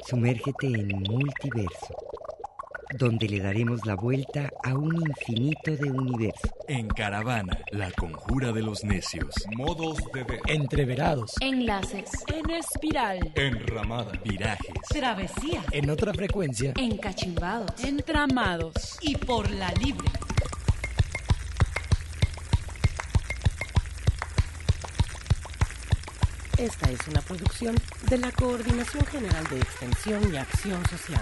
Sumérgete en Multiverso, donde le daremos la vuelta a un infinito de universo. En Caravana, la conjura de los necios. Modos de ver. Entreverados. Enlaces. En espiral. Enramada. Virajes. Travesía. En otra frecuencia. Encachimbados. Entramados. Y por la libre. Esta es una producción de la Coordinación General de Extensión y Acción Social.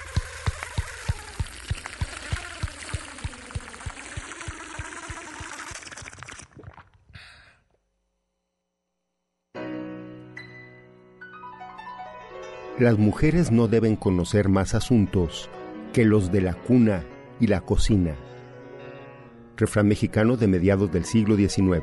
Las mujeres no deben conocer más asuntos que los de la cuna y la cocina. Refrán mexicano de mediados del siglo XIX.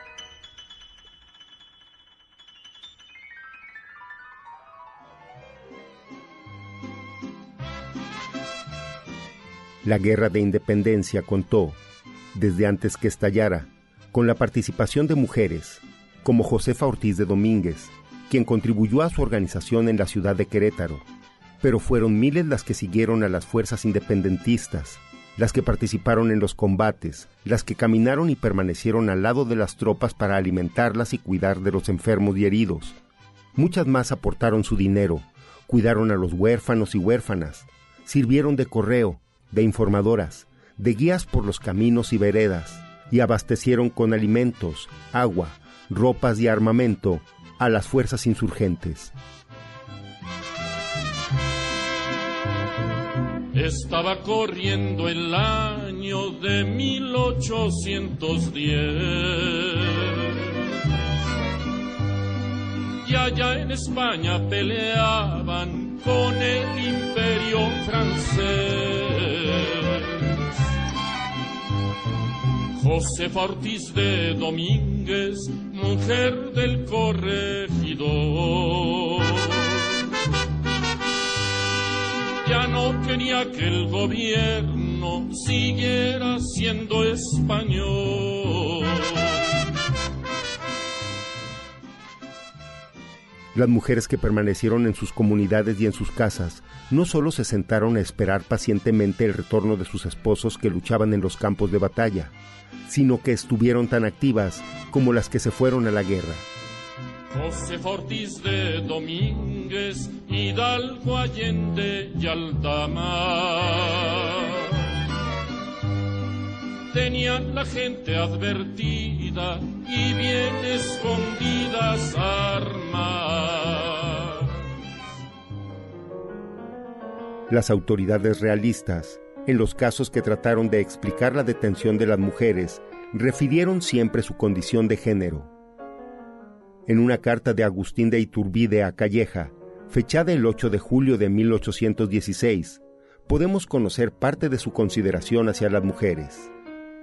La Guerra de Independencia contó, desde antes que estallara, con la participación de mujeres, como Josefa Ortiz de Domínguez, quien contribuyó a su organización en la ciudad de Querétaro, pero fueron miles las que siguieron a las fuerzas independentistas, las que participaron en los combates, las que caminaron y permanecieron al lado de las tropas para alimentarlas y cuidar de los enfermos y heridos. Muchas más aportaron su dinero, cuidaron a los huérfanos y huérfanas, sirvieron de correo, de informadoras, de guías por los caminos y veredas, y abastecieron con alimentos, agua, ropas y armamento a las fuerzas insurgentes. Estaba corriendo el año de 1810 y allá en España peleaban con el imperio francés. Josefa Ortiz de Domínguez, mujer del corregidor, ya no quería que el gobierno siguiera siendo español. Las mujeres que permanecieron en sus comunidades y en sus casas no solo se sentaron a esperar pacientemente el retorno de sus esposos que luchaban en los campos de batalla, sino que estuvieron tan activas como las que se fueron a la guerra. Josefa Ortiz de Domínguez, Hidalgo, Allende y Aldama tenían la gente advertida y bien escondidas armas. Las autoridades realistas, en los casos que trataron de explicar la detención de las mujeres, refirieron siempre su condición de género. En una carta de Agustín de Iturbide a Calleja, fechada el 8 de julio de 1816, podemos conocer parte de su consideración hacia las mujeres.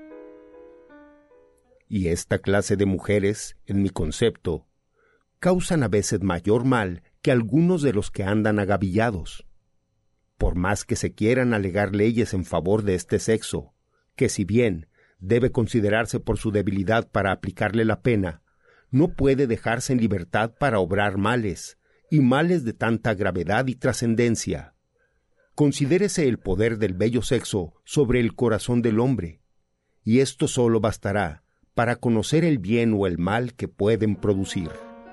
Y esta clase de mujeres, en mi concepto, causan a veces mayor mal que algunos de los que andan agavillados. Por más que se quieran alegar leyes en favor de este sexo, que si bien debe considerarse por su debilidad para aplicarle la pena, no puede dejarse en libertad para obrar males, y males de tanta gravedad y trascendencia. Considérese el poder del bello sexo sobre el corazón del hombre, y esto solo bastará para conocer el bien o el mal que pueden producir.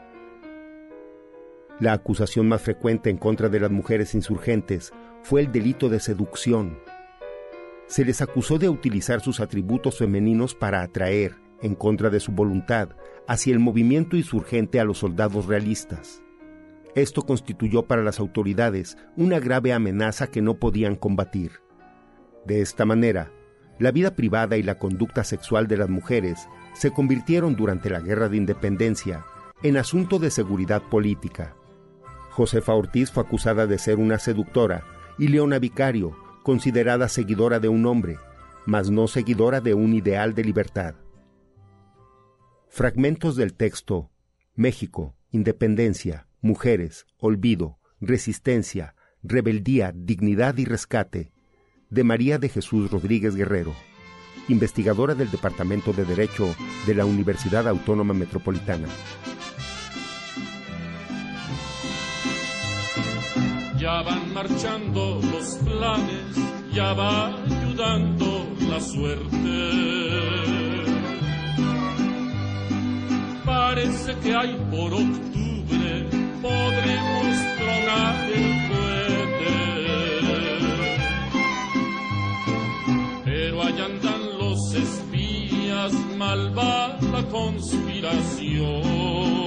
La acusación más frecuente en contra de las mujeres insurgentes fue el delito de seducción. Se les acusó de utilizar sus atributos femeninos para atraer, en contra de su voluntad, hacia el movimiento insurgente a los soldados realistas. Esto constituyó para las autoridades una grave amenaza que no podían combatir. De esta manera, la vida privada y la conducta sexual de las mujeres se convirtieron durante la Guerra de Independencia en asunto de seguridad política. Josefa Ortiz fue acusada de ser una seductora y Leona Vicario, considerada seguidora de un hombre, mas no seguidora de un ideal de libertad. Fragmentos del texto México, Independencia, Mujeres, Olvido, Resistencia, Rebeldía, Dignidad y Rescate, de María de Jesús Rodríguez Guerrero, investigadora del Departamento de Derecho de la Universidad Autónoma Metropolitana. Ya van marchando los planes, ya va ayudando la suerte. Parece que hay por octubre, podremos tronar el cohete. Pero allá andan los espías, mal va la conspiración.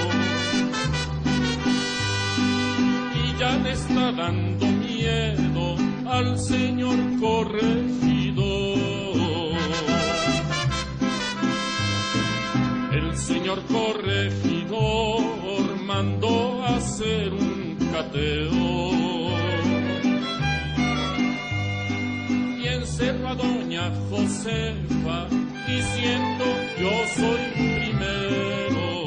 Ya le está dando miedo al señor corregidor. El señor corregidor mandó a hacer un cateo y encerró a doña Josefa diciendo yo soy primero.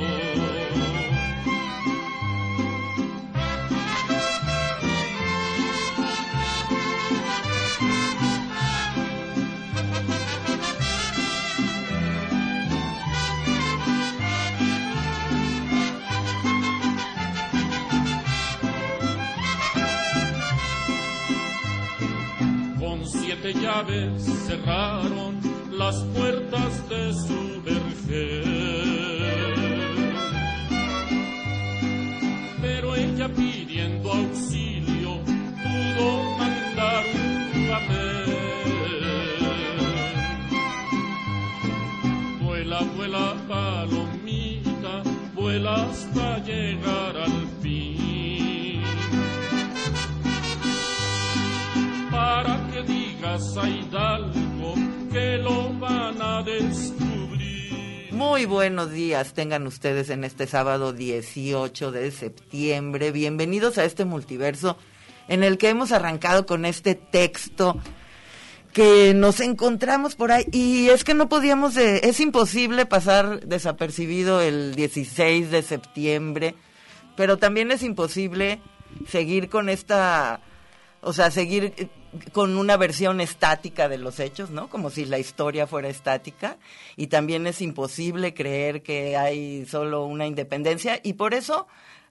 Llaves cerraron las puertas de su vergel, pero ella pidiendo auxilio pudo mandar un papel. Vuela, vuela palomita, vuela hasta llegar al fin, para que digas a Hidalgo que lo van a descubrir. Muy buenos días tengan ustedes en este sábado 18 de septiembre. Bienvenidos a este multiverso en el que hemos arrancado con este texto que nos encontramos por ahí. Y es que no podíamos, es imposible pasar desapercibido el 16 de septiembre, pero también es imposible seguir con seguir con una versión estática de los hechos, ¿no? Como si la historia fuera estática, y también es imposible creer que hay solo una independencia, y por eso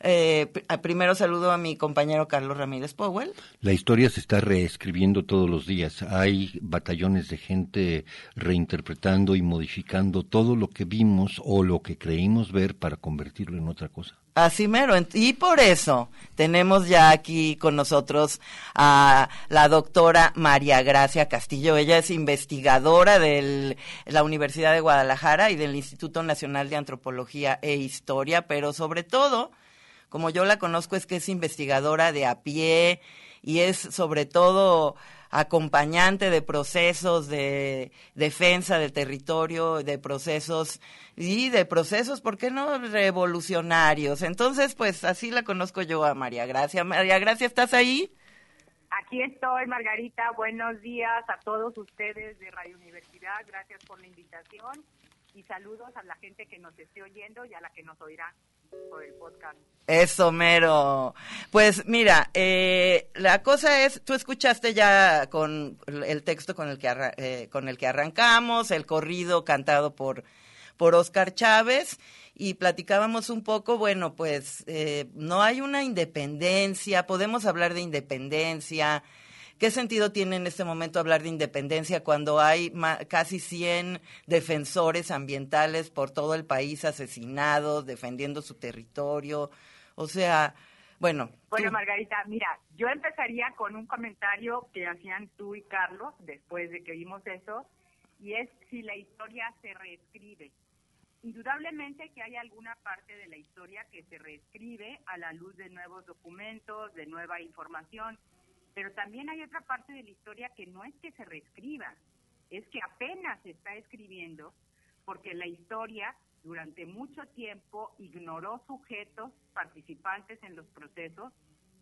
primero saludo a mi compañero Carlos Ramírez Powell. La historia se está reescribiendo todos los días. Hay batallones de gente reinterpretando y modificando todo lo que vimos o lo que creímos ver para convertirlo en otra cosa. Así mero, y por eso tenemos ya aquí con nosotros a la doctora María Gracia Castillo. Ella es investigadora de la Universidad de Guadalajara y del Instituto Nacional de Antropología e Historia, pero sobre todo, como yo la conozco, es que es investigadora de a pie y es sobre todo acompañante de procesos de defensa del territorio, de procesos, ¿por qué no revolucionarios? Entonces, pues así la conozco yo a María Gracia. María Gracia, ¿estás ahí? Aquí estoy, Margarita. Buenos días a todos ustedes de Radio Universidad. Gracias por la invitación y saludos a la gente que nos esté oyendo y a la que nos oirá por el podcast. Eso, mero. Pues mira, la cosa es, tú escuchaste ya con el texto con el que arrancamos, el corrido cantado por Óscar Chávez, y platicábamos un poco, bueno, pues no hay una independencia, podemos hablar de independencia. ¿Qué sentido tiene en este momento hablar de independencia cuando hay casi 100 defensores ambientales por todo el país asesinados, defendiendo su territorio? O sea, bueno. Bueno, Margarita, mira, yo empezaría con un comentario que hacían tú y Carlos después de que vimos eso, y es si la historia se reescribe. Indudablemente que hay alguna parte de la historia que se reescribe a la luz de nuevos documentos, de nueva información, pero también hay otra parte de la historia que no es que se reescriba, es que apenas se está escribiendo, porque la historia durante mucho tiempo ignoró sujetos participantes en los procesos,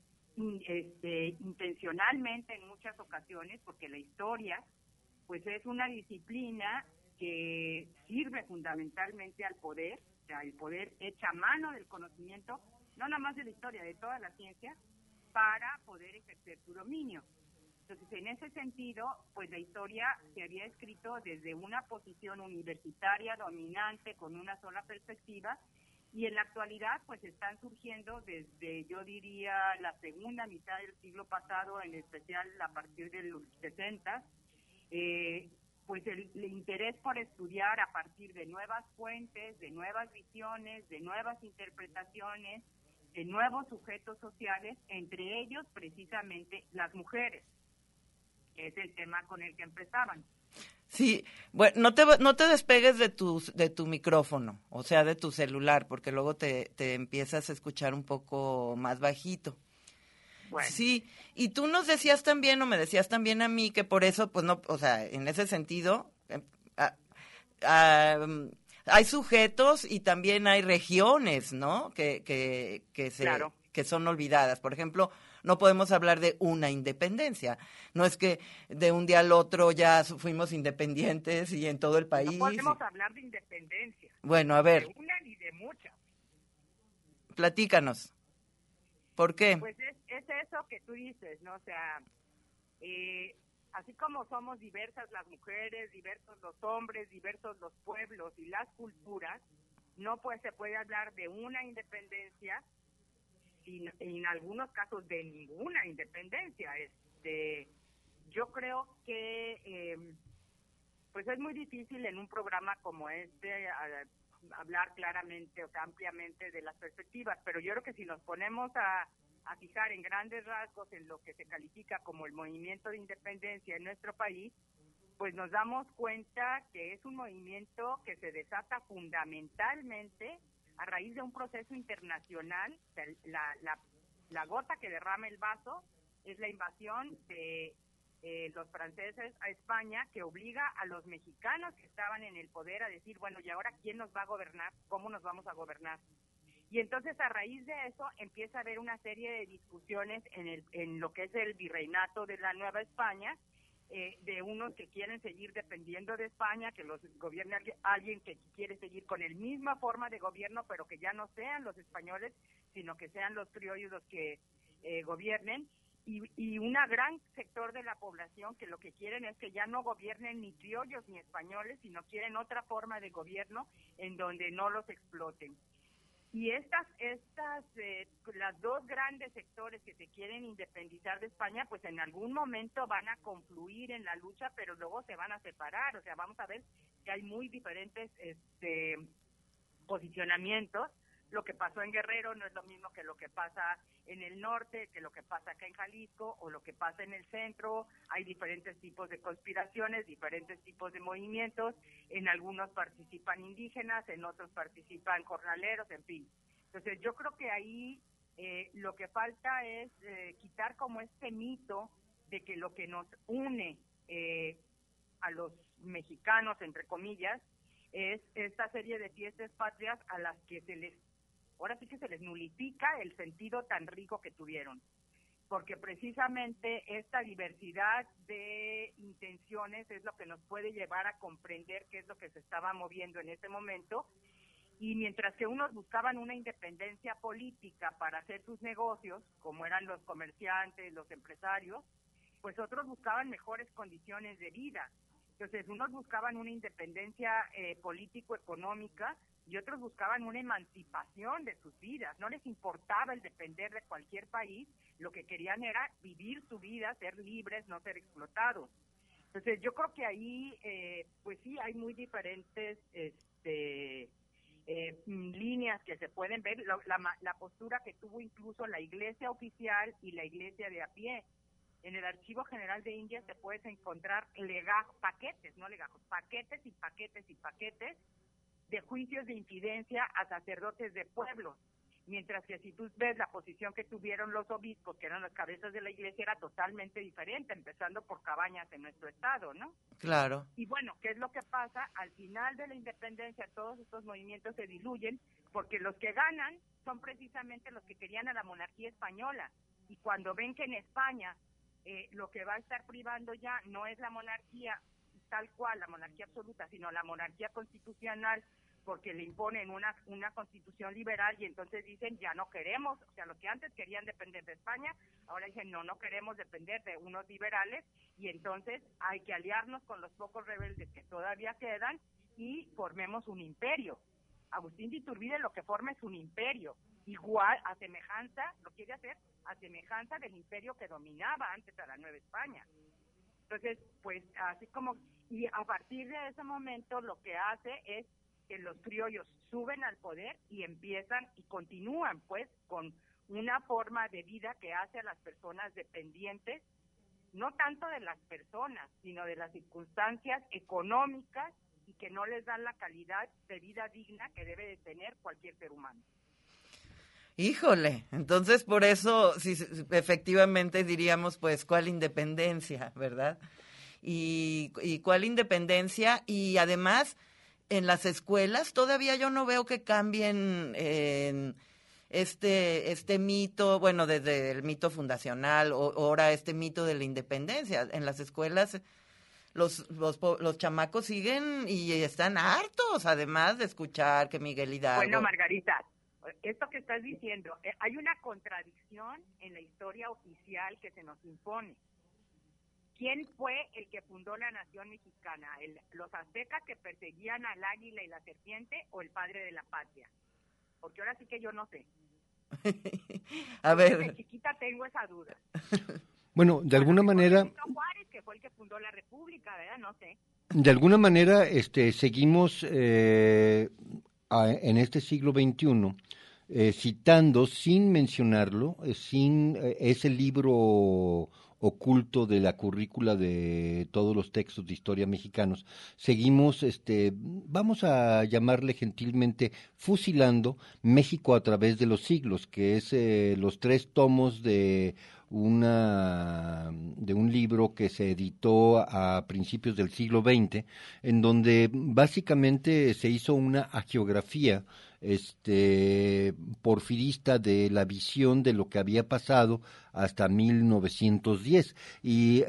intencionalmente en muchas ocasiones, porque la historia pues es una disciplina que sirve fundamentalmente al poder, o sea, el poder echa mano del conocimiento, no nada más de la historia, de toda la ciencia, para poder ejercer su dominio. Entonces, en ese sentido, pues la historia se había escrito desde una posición universitaria dominante con una sola perspectiva, Y en la actualidad, pues están surgiendo desde, yo diría, la segunda mitad del siglo pasado, en especial a partir de los 60, pues el interés por estudiar a partir de nuevas fuentes, de nuevas visiones, de nuevas interpretaciones, de nuevos sujetos sociales, entre ellos precisamente las mujeres, que es el tema con el que empezaban. Sí, bueno, no te despegues de tu micrófono, o sea, de tu celular, porque luego te empiezas a escuchar un poco más bajito. Bueno. Sí, y tú nos decías también, o me decías también a mí, que por eso, pues no, o sea, en ese sentido, hay sujetos y también hay regiones, ¿no? Claro. Que son olvidadas. Por ejemplo, no podemos hablar de una independencia. No es que de un día al otro ya fuimos independientes y en todo el país. No podemos hablar de independencia. Bueno, a ver. De una ni de muchas. Platícanos. ¿Por qué? Pues es eso que tú dices, ¿no? O sea, así como somos diversas las mujeres, diversos los hombres, diversos los pueblos y las culturas, no pues se puede hablar de una independencia, sin, en algunos casos de ninguna independencia. Yo creo que pues es muy difícil en un programa como este hablar claramente o ampliamente de las perspectivas, pero yo creo que si nos ponemos a fijar en grandes rasgos en lo que se califica como el movimiento de independencia en nuestro país, pues nos damos cuenta que es un movimiento que se desata fundamentalmente a raíz de un proceso internacional. La gota que derrama el vaso es la invasión de los franceses a España, que obliga a los mexicanos que estaban en el poder a decir, bueno, ¿y ahora quién nos va a gobernar? ¿Cómo nos vamos a gobernar? Y entonces a raíz de eso empieza a haber una serie de discusiones en lo que es el virreinato de la Nueva España, de unos que quieren seguir dependiendo de España, que los gobierne alguien que quiere seguir con la misma forma de gobierno, pero que ya no sean los españoles, sino que sean los criollos los que gobiernen, y un gran sector de la población que lo que quieren es que ya no gobiernen ni criollos ni españoles, sino quieren otra forma de gobierno en donde no los exploten. Y las dos grandes sectores que se quieren independizar de España, pues en algún momento van a confluir en la lucha, pero luego se van a separar. O sea, vamos a ver que hay muy diferentes posicionamientos. Lo que pasó en Guerrero no es lo mismo que lo que pasa en el norte, que lo que pasa acá en Jalisco, o lo que pasa en el centro. Hay diferentes tipos de conspiraciones, diferentes tipos de movimientos. En algunos participan indígenas, en otros participan jornaleros, en fin. Entonces yo creo que ahí lo que falta es quitar como este mito de que lo que nos une a los mexicanos, entre comillas, es esta serie de fiestas patrias a las que ahora sí que se les nulifica el sentido tan rico que tuvieron, porque precisamente esta diversidad de intenciones es lo que nos puede llevar a comprender qué es lo que se estaba moviendo en ese momento, y mientras que unos buscaban una independencia política para hacer sus negocios, como eran los comerciantes, los empresarios, pues otros buscaban mejores condiciones de vida. Entonces, unos buscaban una independencia político-económica y otros buscaban una emancipación de sus vidas. No les importaba el depender de cualquier país, lo que querían era vivir su vida, ser libres, no ser explotados. Entonces, yo creo que ahí, pues sí, hay muy diferentes líneas que se pueden ver, la postura que tuvo incluso la iglesia oficial y la iglesia de a pie. En el Archivo General de Indias te puedes encontrar paquetes y paquetes y paquetes de juicios de infidencia a sacerdotes de pueblos, mientras que si tú ves la posición que tuvieron los obispos, que eran las cabezas de la iglesia, era totalmente diferente, empezando por Cabañas en nuestro estado, ¿no? Claro. Y bueno, ¿qué es lo que pasa? Al final de la independencia todos estos movimientos se diluyen, porque los que ganan son precisamente los que querían a la monarquía española, y cuando ven que en España lo que va a estar privando ya no es la monarquía tal cual, la monarquía absoluta, sino la monarquía constitucional, porque le imponen una constitución liberal, y entonces dicen, ya no queremos, o sea, los que antes querían depender de España, ahora dicen, no queremos depender de unos liberales, y entonces hay que aliarnos con los pocos rebeldes que todavía quedan y formemos un imperio. Agustín de Iturbide lo que forma es un imperio, igual lo quiere hacer a semejanza del imperio que dominaba antes a la Nueva España. Entonces, pues así como, y a partir de ese momento lo que hace es que los criollos suben al poder y empiezan y continúan pues con una forma de vida que hace a las personas dependientes, no tanto de las personas, sino de las circunstancias económicas y que no les dan la calidad de vida digna que debe de tener cualquier ser humano. Híjole, entonces por eso sí, efectivamente diríamos pues cuál independencia, ¿verdad? Y cuál independencia, y además en las escuelas todavía yo no veo que cambien este mito, bueno, desde el mito fundacional o ahora este mito de la independencia. En las escuelas los chamacos siguen y están hartos, además de escuchar que Miguel Hidalgo... Bueno, Margarita, esto que estás diciendo, hay una contradicción en la historia oficial que se nos impone. ¿Quién fue el que fundó la nación mexicana? ¿Los aztecas que perseguían al águila y la serpiente o el padre de la patria? Porque ahora sí que yo no sé. A ver. Desde chiquita tengo esa duda. Bueno, de alguna manera... Juárez, que fue el que fundó la república, ¿verdad? No sé. De alguna manera, seguimos en este siglo XXI citando, sin mencionarlo, sin ese libro oculto de la currícula de todos los textos de historia mexicanos, seguimos, vamos a llamarle gentilmente, fusilando México a través de los siglos, que es los 3 tomos de un libro que se editó a principios del siglo XX, en donde básicamente se hizo una hagiografía porfirista de la visión de lo que había pasado hasta 1910, y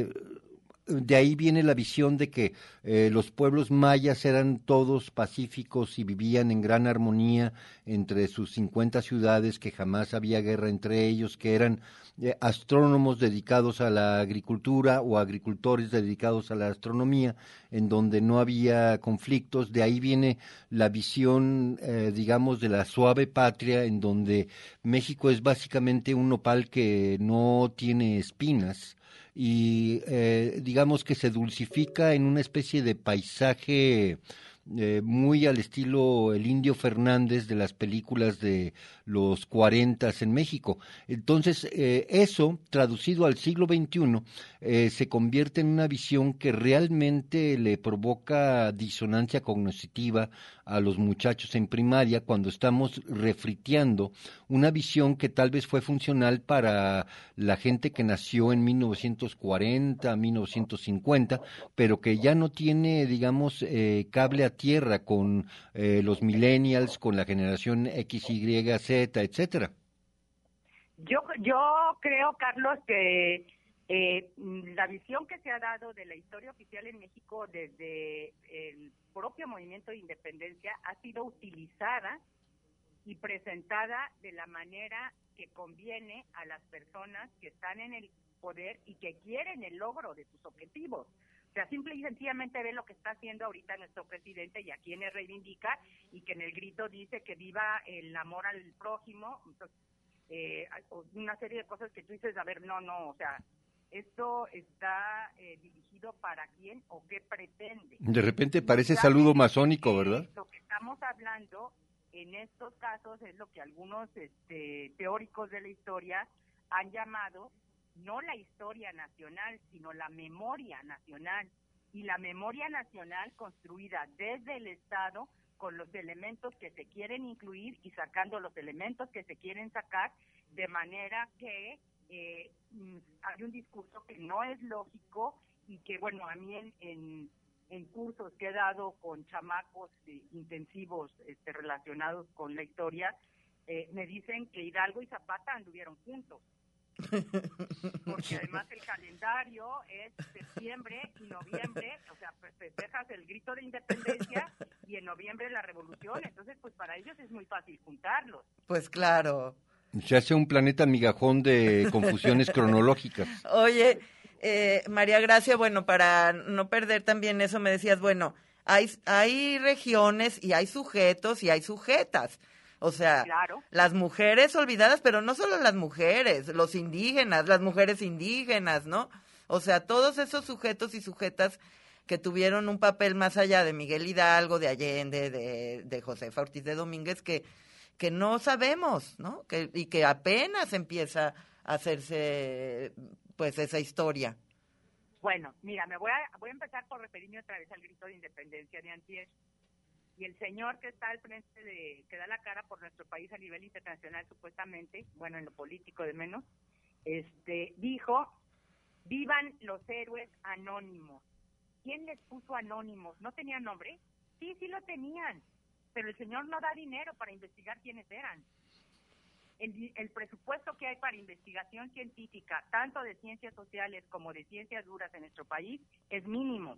de ahí viene la visión de que los pueblos mayas eran todos pacíficos y vivían en gran armonía entre sus 50 ciudades, que jamás había guerra entre ellos, que eran astrónomos dedicados a la agricultura o agricultores dedicados a la astronomía, en donde no había conflictos. De ahí viene la visión, digamos, de la suave patria, en donde México es básicamente un nopal que no tiene espinas, y digamos que se dulcifica en una especie de paisaje muy al estilo el Indio Fernández de las películas de los 40 en México. Entonces, eso, traducido al siglo XXI, se convierte en una visión que realmente le provoca disonancia cognitiva a los muchachos en primaria, cuando estamos refriteando una visión que tal vez fue funcional para la gente que nació en 1940, 1950, pero que ya no tiene, digamos, cable a tierra con los millennials, con la generación X, Y, Z, etcétera. Yo creo, Carlos, que la visión que se ha dado de la historia oficial en México desde el propio movimiento de independencia ha sido utilizada y presentada de la manera que conviene a las personas que están en el poder y que quieren el logro de sus objetivos. O sea, simple y sencillamente ve lo que está haciendo ahorita nuestro presidente y a quienes reivindica, y que en el grito dice que viva el amor al prójimo. Entonces, una serie de cosas que tú dices, a ver, no, o sea, ¿esto está dirigido para quién o qué pretende? De repente parece saludo masónico, ¿verdad? Lo que estamos hablando en estos casos es lo que algunos teóricos de la historia han llamado no la historia nacional, sino la memoria nacional. Y la memoria nacional construida desde el Estado, con los elementos que se quieren incluir y sacando los elementos que se quieren sacar, de manera que hay un discurso que no es lógico y que, bueno, a mí en cursos que he dado con chamacos intensivos relacionados con la historia, me dicen que Hidalgo y Zapata anduvieron juntos. Porque además el calendario es septiembre y noviembre, o sea, pues festejas el grito de independencia y en noviembre la revolución, entonces pues para ellos es muy fácil juntarlos. Pues claro. Se hace un planeta migajón de confusiones cronológicas. Oye, María Gracia, bueno, para no perder también eso, me decías, bueno, hay regiones y hay sujetos y hay sujetas. O sea, Claro. las mujeres olvidadas, pero no solo las mujeres, los indígenas, las mujeres indígenas, ¿no? O sea, todos esos sujetos y sujetas que tuvieron un papel más allá de Miguel Hidalgo, de Allende, de Josefa Ortiz de Domínguez, que no sabemos, ¿no? Y que apenas empieza a hacerse, pues, esa historia. Bueno, mira, voy a empezar por referirme otra vez al grito de independencia de antier. Y el señor que está al frente que da la cara por nuestro país a nivel internacional, supuestamente, bueno, en lo político de menos, dijo, vivan los héroes anónimos. ¿Quién les puso anónimos? ¿No tenían nombre? Sí lo tenían, pero el señor no da dinero para investigar quiénes eran. El presupuesto que hay para investigación científica, tanto de ciencias sociales como de ciencias duras en nuestro país, es mínimo.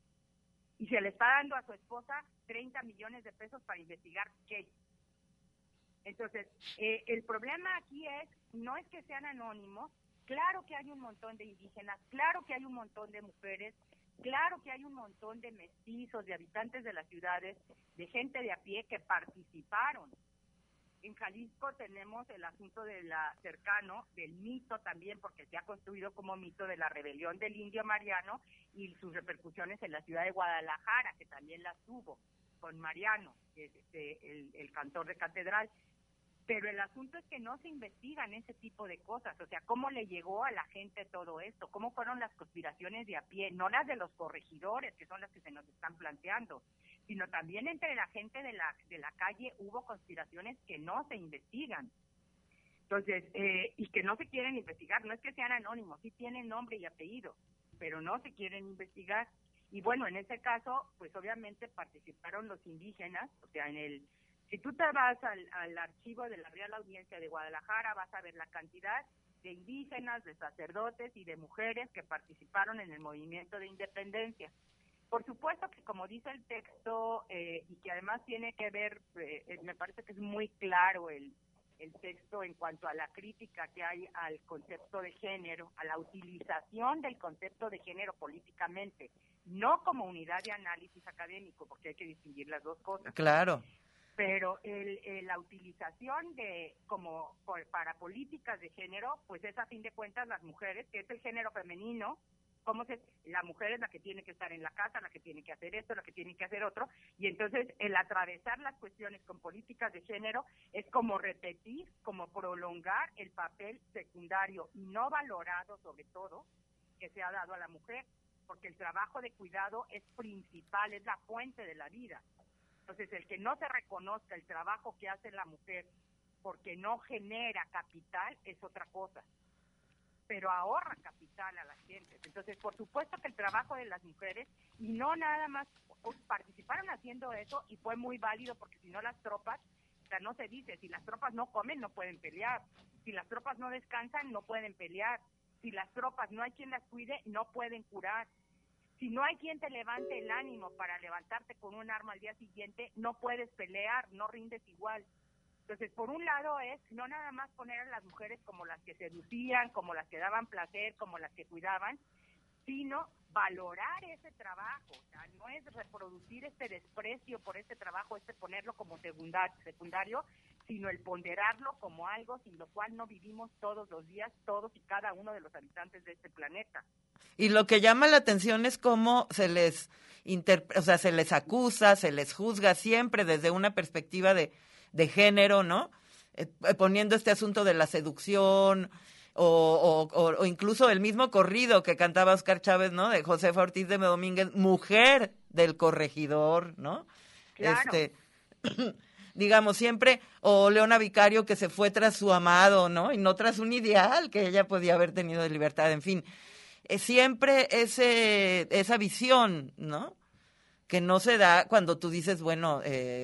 Y se le está dando a su esposa 30 millones de pesos para investigar qué. Entonces, el problema aquí no es que sean anónimos, claro que hay un montón de indígenas, claro que hay un montón de mujeres, claro que hay un montón de mestizos, de habitantes de las ciudades, de gente de a pie que participaron. En Jalisco tenemos el asunto cercano del mito también, porque se ha construido como mito de la rebelión del Indio Mariano y sus repercusiones en la ciudad de Guadalajara, que también las tuvo con Mariano, que es el cantor de catedral. Pero el asunto es que no se investigan ese tipo de cosas, o sea, cómo le llegó a la gente todo esto, cómo fueron las conspiraciones de a pie, no las de los corregidores, que son las que se nos están planteando, sino también entre la gente de la calle hubo conspiraciones que no se investigan. Entonces, y que no se quieren investigar, no es que sean anónimos, sí tienen nombre y apellido, pero no se quieren investigar. Y bueno, en ese caso, pues obviamente participaron los indígenas, o sea, si tú te vas al archivo de la Real Audiencia de Guadalajara, vas a ver la cantidad de indígenas, de sacerdotes y de mujeres que participaron en el movimiento de independencia. Por supuesto que, como dice el texto, y que además tiene que ver, me parece que es muy claro el texto en cuanto a la crítica que hay al concepto de género, a la utilización del concepto de género políticamente, no como unidad de análisis académico, porque hay que distinguir las dos cosas. Claro. Pero la utilización para políticas de género, pues es a fin de cuentas las mujeres, que es el género femenino, la mujer es la que tiene que estar en la casa, la que tiene que hacer esto, la que tiene que hacer otro, y entonces el atravesar las cuestiones con políticas de género es como repetir, como prolongar el papel secundario y no valorado sobre todo que se ha dado a la mujer, porque el trabajo de cuidado es principal, es la fuente de la vida. Entonces, el que no se reconozca el trabajo que hace la mujer porque no genera capital es otra cosa, pero ahorra capital a las gentes. Entonces, por supuesto que el trabajo de las mujeres, y no nada más, participaron haciendo eso y fue muy válido, porque si no las tropas, o sea, no se dice, si las tropas no comen, no pueden pelear, si las tropas no descansan, no pueden pelear, si las tropas no hay quien las cuide, no pueden curar. Si no hay quien te levante el ánimo para levantarte con un arma al día siguiente, no puedes pelear, no rindes igual. Entonces, por un lado es no nada más poner a las mujeres como las que seducían, como las que daban placer, como las que cuidaban, sino valorar ese trabajo. O sea, no es reproducir este desprecio por este trabajo, ponerlo como secundario, sino el ponderarlo como algo sin lo cual no vivimos todos los días, todos y cada uno de los habitantes de este planeta. Y lo que llama la atención es cómo se les se les acusa, se les juzga siempre desde una perspectiva de género, ¿no? Poniendo este asunto de la seducción o incluso el mismo corrido que cantaba Oscar Chávez, ¿no? De Josefa Ortiz de Domínguez, mujer del corregidor, ¿no? Claro. Digamos, siempre, o Leona Vicario que se fue tras su amado, ¿no? Y no tras un ideal que ella podía haber tenido de libertad, en fin. Siempre esa visión, ¿no? Que no se da cuando tú dices, bueno,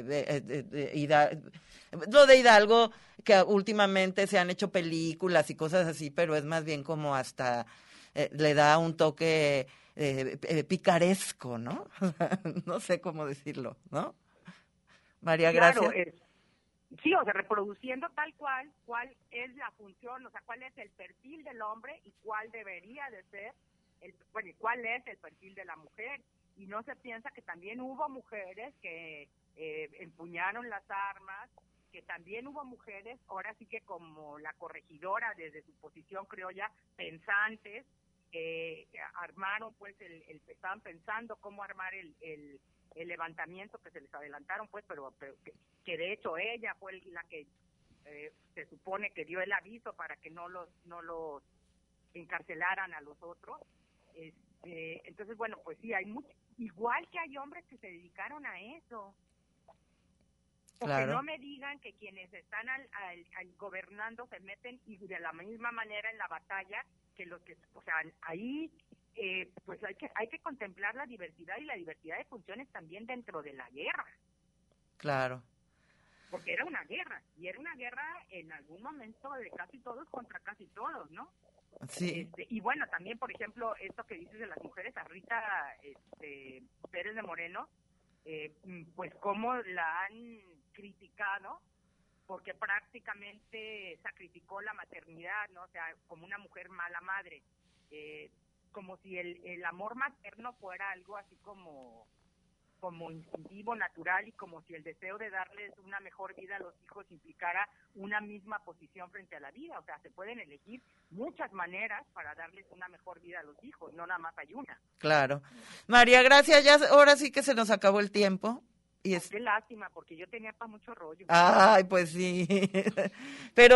lo de Hidalgo, que últimamente se han hecho películas y cosas así, pero es más bien como hasta le da un toque picaresco, ¿no? No sé cómo decirlo, ¿no? María Gracia. Claro, sí, o sea, reproduciendo tal cuál es la función, o sea, cuál es el perfil del hombre y cuál debería de ser, cuál es el perfil de la mujer. y no se piensa que también hubo mujeres que empuñaron las armas, que también hubo mujeres, ahora sí que como la corregidora desde su posición criolla, pensantes, armaron pues estaban pensando cómo armar el levantamiento, que se les adelantaron pues, pero que de hecho ella fue la que se supone que dio el aviso para que no los encarcelaran a los otros. Entonces bueno, pues sí, hay igual que hay hombres que se dedicaron a eso. Porque Claro. no me digan que quienes están al gobernando se meten y de la misma manera en la batalla que los que, o sea, ahí pues hay que contemplar la diversidad y la diversidad de funciones también dentro de la guerra, Claro. porque era una guerra y era una guerra en algún momento de casi todos contra casi todos, ¿no? Sí. Y bueno, también por ejemplo esto que dices de las mujeres, a Rita Pérez de Moreno, pues cómo la han criticado porque prácticamente sacrificó la maternidad, ¿no? O sea, como una mujer mala madre, como si el amor materno fuera algo así como instintivo, natural, y como si el deseo de darles una mejor vida a los hijos implicara una misma posición frente a la vida. O sea, se pueden elegir muchas maneras para darles una mejor vida a los hijos, no nada más hay una. Claro. María Gracia, ya ahora sí que se nos acabó el tiempo. Y Qué lástima, porque yo tenía para mucho rollo. Ay, pues sí. Pero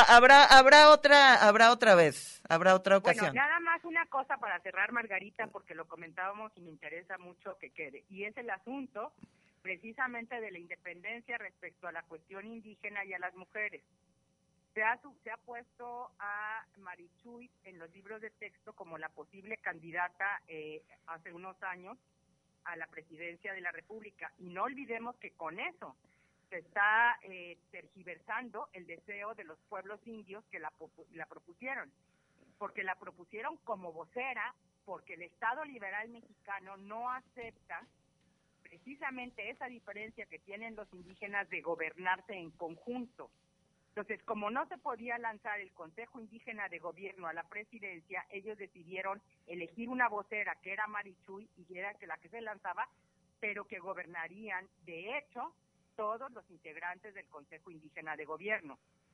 habrá otra vez, habrá otra ocasión. Bueno, nada más una cosa para cerrar, Margarita, porque lo comentábamos y me interesa mucho que quede, y es el asunto precisamente de la independencia respecto a la cuestión indígena y a las mujeres. Se ha puesto a Marichuy en los libros de texto como la posible candidata hace unos años a la presidencia de la República, y no olvidemos que con eso se está tergiversando el deseo de los pueblos indios que la propusieron, porque la propusieron como vocera, porque el Estado liberal mexicano no acepta precisamente esa diferencia que tienen los indígenas de gobernarse en conjunto. Entonces, como no se podía lanzar el Consejo Indígena de Gobierno a la presidencia, ellos decidieron elegir una vocera que era Marichuy, y era la que se lanzaba, pero que gobernarían, de hecho, todos los integrantes del Consejo Indígena de Gobierno.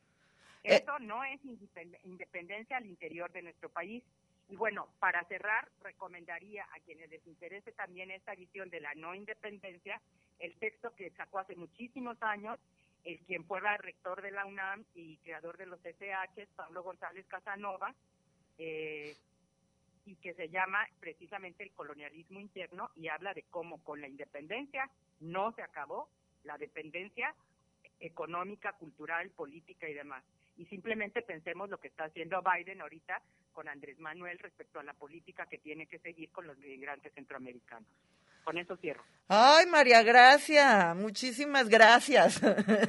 Eso no es independencia al interior de nuestro país. Y bueno, para cerrar, recomendaría a quienes les interese también esta visión de la no independencia, el texto que sacó hace muchísimos años quien fuera rector de la UNAM y creador de los SH, Pablo González Casanova, y que se llama precisamente El colonialismo interno, y habla de cómo con la independencia no se acabó la dependencia económica, cultural, política y demás. Y simplemente pensemos lo que está haciendo Biden ahorita con Andrés Manuel respecto a la política que tiene que seguir con los migrantes centroamericanos. Con eso cierro. Ay, María Gracia, muchísimas gracias.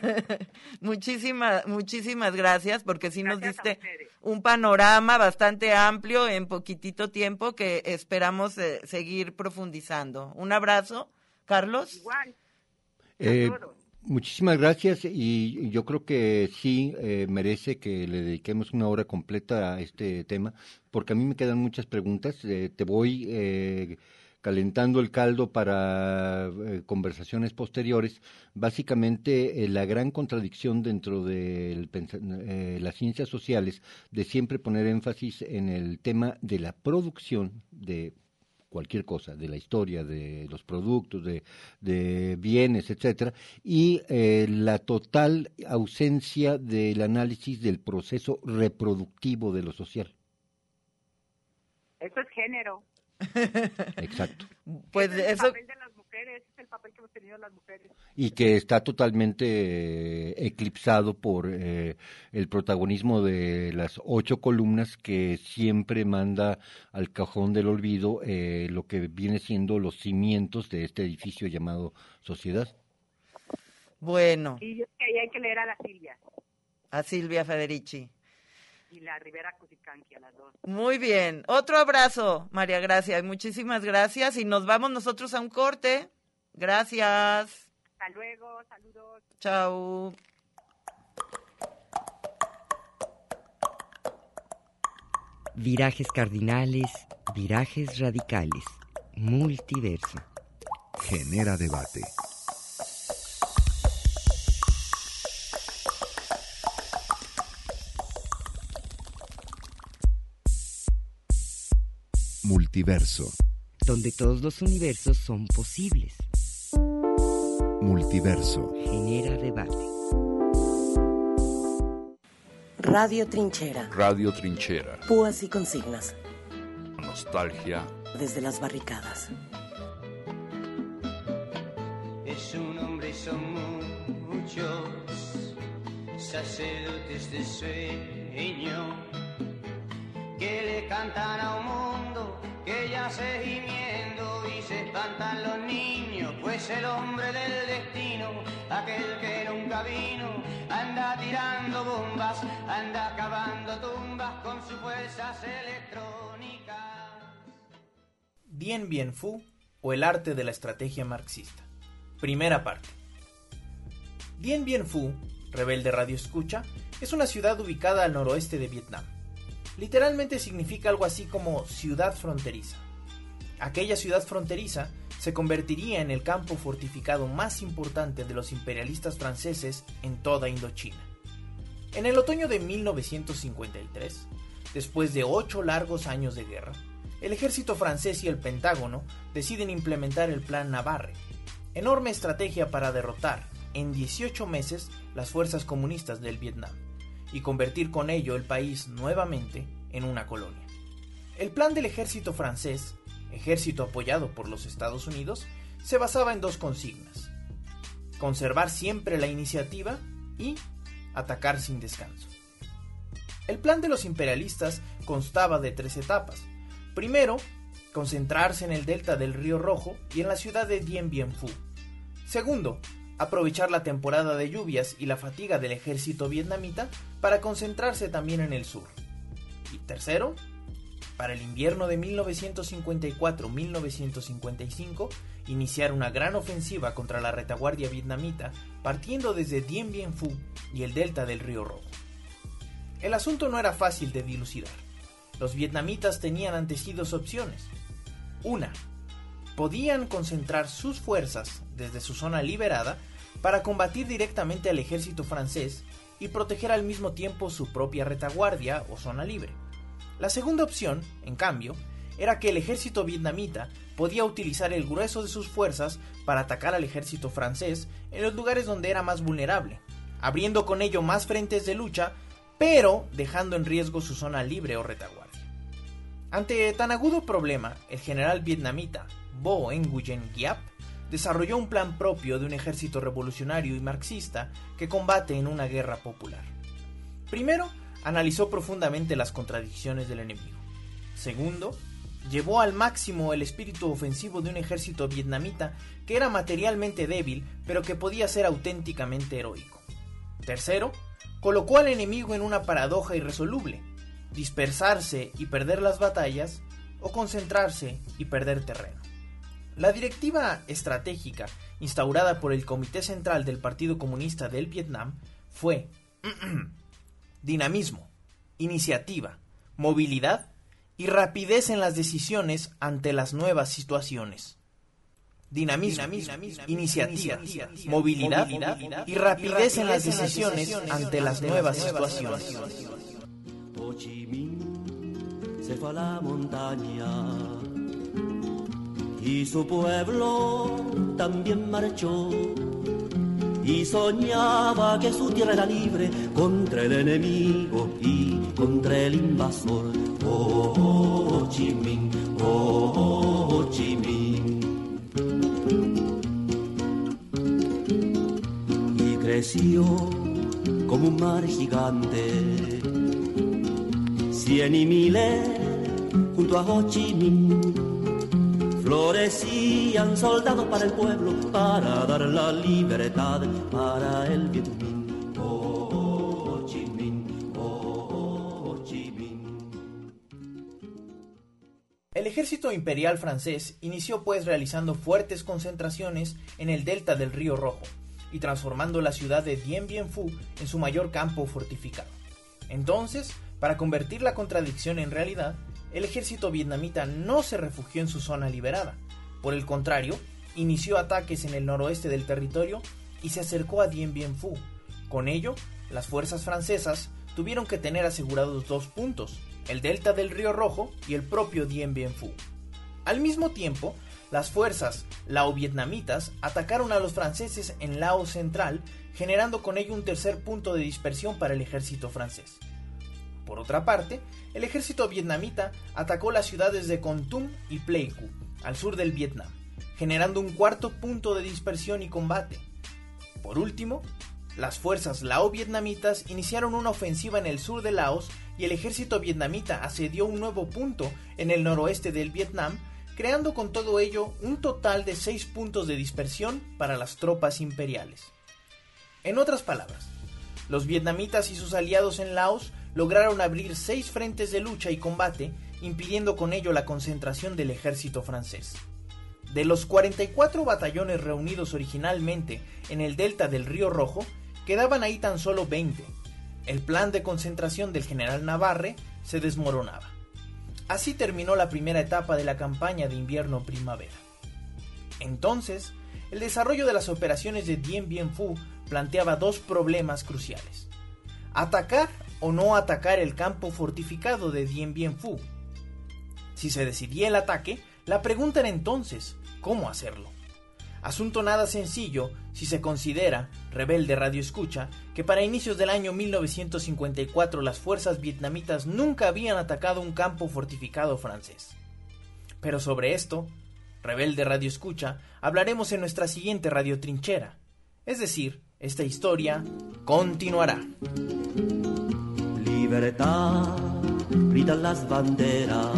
muchísimas gracias, porque sí nos diste un panorama bastante amplio en poquitito tiempo que esperamos seguir profundizando. Un abrazo, Carlos. Igual. Muchísimas gracias, y yo creo que sí merece que le dediquemos una hora completa a este tema, porque a mí me quedan muchas preguntas. Te voy calentando el caldo para conversaciones posteriores. Básicamente, la gran contradicción dentro de las ciencias sociales de siempre poner énfasis en el tema de la producción de cualquier cosa, de la historia, de los productos, de bienes, etcétera, y la total ausencia del análisis del proceso reproductivo de lo social. Eso es género. Exacto. Pues es el papel de las mujeres, es el papel que hemos tenido las mujeres. Y que está totalmente eclipsado por el protagonismo de las 8 columnas que siempre manda al cajón del olvido lo que viene siendo los cimientos de este edificio llamado sociedad. Bueno. Y ahí hay que leer a la Silvia. A Silvia Federici. Y la Rivera Cusicanqui, a las dos. Muy bien. Otro abrazo, María Gracia. Muchísimas gracias. Y nos vamos nosotros a un corte. Gracias. Hasta luego. Saludos. Chao. Virajes cardinales, virajes radicales. Multiverso. Genera debate. Multiverso. Donde todos los universos son posibles. Multiverso. Genera debate. Radio Trinchera. Radio Trinchera. Púas y consignas. Nostalgia. Desde las barricadas. Es un hombre y son muchos sacerdotes de sueño que le cantan a un mundo que ya se gimiendo y se espantan los niños, pues el hombre del destino, aquel que nunca vino, anda tirando bombas, anda cavando tumbas con sus fuerzas electrónicas. Dien Bien Phu o el arte de la estrategia marxista. Primera parte. Dien Bien Phu, rebelde radioescucha, es una ciudad ubicada al noroeste de Vietnam. Literalmente significa algo así como ciudad fronteriza. Aquella ciudad fronteriza se convertiría en el campo fortificado más importante de los imperialistas franceses en toda Indochina. En el otoño de 1953, después de 8 largos años de guerra, el ejército francés y el Pentágono deciden implementar el Plan Navarre, enorme estrategia para derrotar en 18 meses las fuerzas comunistas del Vietnam y convertir con ello el país nuevamente en una colonia. El plan del ejército francés, ejército apoyado por los Estados Unidos, se basaba en 2 consignas: conservar siempre la iniciativa y atacar sin descanso. El plan de los imperialistas constaba de 3 etapas. Primero, concentrarse en el delta del Río Rojo y en la ciudad de Dien Bien Phu. Segundo, aprovechar la temporada de lluvias y la fatiga del ejército vietnamita para concentrarse también en el sur. Y tercero, para el invierno de 1954-1955, iniciar una gran ofensiva contra la retaguardia vietnamita partiendo desde Dien Bien Phu y el delta del Río Rojo. El asunto no era fácil de dilucidar. Los vietnamitas tenían ante sí 2 opciones. Una, podían concentrar sus fuerzas desde su zona liberada para combatir directamente al ejército francés y proteger al mismo tiempo su propia retaguardia o zona libre. La segunda opción, en cambio, era que el ejército vietnamita podía utilizar el grueso de sus fuerzas para atacar al ejército francés en los lugares donde era más vulnerable, abriendo con ello más frentes de lucha, pero dejando en riesgo su zona libre o retaguardia. Ante tan agudo problema, el general vietnamita Vo Nguyen Giap desarrolló un plan propio de un ejército revolucionario y marxista que combate en una guerra popular. Primero, analizó profundamente las contradicciones del enemigo. Segundo, llevó al máximo el espíritu ofensivo de un ejército vietnamita que era materialmente débil, pero que podía ser auténticamente heroico. Tercero, colocó al enemigo en una paradoja irresoluble: dispersarse y perder las batallas, o concentrarse y perder terreno. La directiva estratégica instaurada por el Comité Central del Partido Comunista del Vietnam fue dinamismo, iniciativa, movilidad y rapidez en las decisiones ante las nuevas situaciones. Dinamismo, iniciativa, movilidad y rapidez en las decisiones ante las nuevas situaciones. Ho Chi Minh se fue a la montaña y su pueblo también marchó y soñaba que su tierra era libre contra el enemigo y contra el invasor. Ho Chi Minh, Ho Chi Minh. Y creció como un mar gigante, 100 y miles junto a Ho Chi Minh. Florecían soldados para el pueblo, para dar la libertad para el Viet Minh. Ho Chi Minh, Ho Chi Minh. El ejército imperial francés inició pues realizando fuertes concentraciones en el delta del Río Rojo y transformando la ciudad de Dien Bien Phu en su mayor campo fortificado. Entonces, para convertir la contradicción en realidad, el ejército vietnamita no se refugió en su zona liberada. Por el contrario, inició ataques en el noroeste del territorio y se acercó a Dien Bien Phu. Con ello, las fuerzas francesas tuvieron que tener asegurados 2 puntos, el delta del Río Rojo y el propio Dien Bien Phu. Al mismo tiempo, las fuerzas lao-vietnamitas atacaron a los franceses en Laos Central, generando con ello un tercer punto de dispersión para el ejército francés. Por otra parte, el ejército vietnamita atacó las ciudades de Kon Tum y Pleiku, al sur del Vietnam, generando un cuarto punto de dispersión y combate. Por último, las fuerzas lao-vietnamitas iniciaron una ofensiva en el sur de Laos y el ejército vietnamita asedió un nuevo punto en el noroeste del Vietnam, creando con todo ello un total de 6 puntos de dispersión para las tropas imperiales. En otras palabras, los vietnamitas y sus aliados en Laos lograron abrir 6 frentes de lucha y combate, impidiendo con ello la concentración del ejército francés. De los 44 batallones reunidos originalmente en el delta del Río Rojo, quedaban ahí tan solo 20. El plan de concentración del general Navarre se desmoronaba. Así terminó la primera etapa de la campaña de invierno-primavera. Entonces, el desarrollo de las operaciones de Dien Bien Phu planteaba 2 problemas cruciales: atacar o no atacar el campo fortificado de Dien Bien Phu. Si se decidía el ataque, la pregunta era entonces, ¿cómo hacerlo? Asunto nada sencillo si se considera, rebelde Radio Escucha, que para inicios del año 1954 las fuerzas vietnamitas nunca habían atacado un campo fortificado francés. Pero sobre esto, rebelde Radio Escucha, hablaremos en nuestra siguiente Radio Trinchera. Es decir, esta historia continuará. Libertad, gritan las banderas,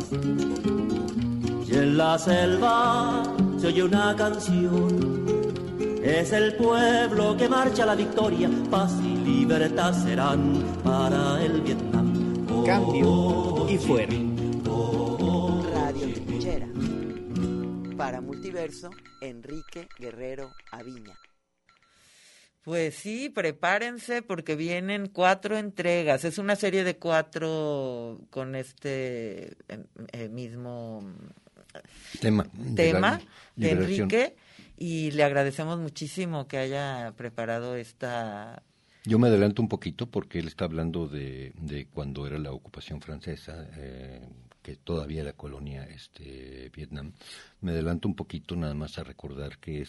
y en la selva se oye una canción. Es el pueblo que marcha a la victoria, paz y libertad serán para el Vietnam. Cambio y fuera. Radio Trinchera. Para Multiverso, Enrique Guerrero Aviña. Pues sí, prepárense porque vienen 4 entregas. Es una serie de 4 con este mismo tema de Enrique, y le agradecemos muchísimo que haya preparado esta. Yo me adelanto un poquito porque él está hablando de cuando era la ocupación francesa, que todavía era colonia Vietnam. Me adelanto un poquito nada más a recordar que